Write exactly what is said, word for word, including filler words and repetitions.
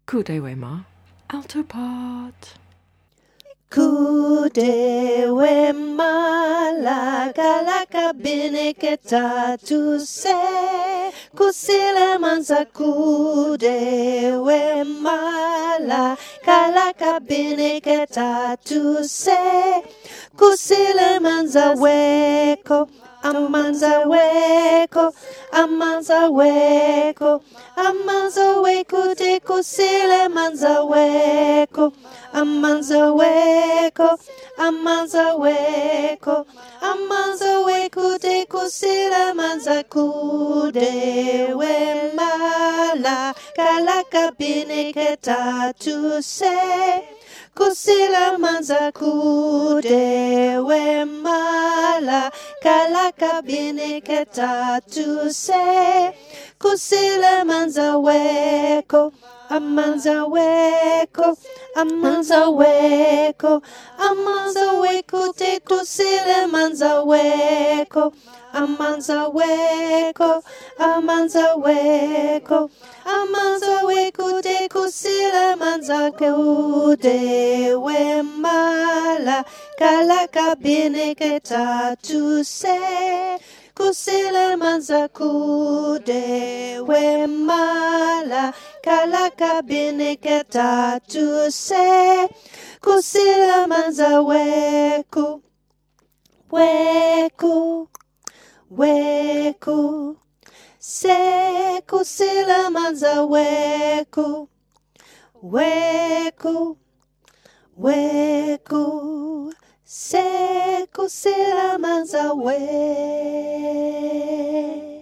Kude wema, alto part. Kude wema laka laka bineketa tu se kusile manza kude wema laka laka bineketa tu se kusile manza weko amanza weko amanza weko amanza weko te kusile manza weko amanza weko amanza weko amanza weko te kusile manza kude wemala kalaka bineketa tu se kusila manza kude wemala kalaka bineketa tu se kusila manza weko amanza weko amanza weko amanza weko te kusila manza weko amanza weko amanza weko amanza weko te kusila manza kude wemala kalaka bineketa tu se kusila manza kude wemala kalaka bineketa tu se kusila manza weko weko weko se kusila manza weko weko weko se kusila manza we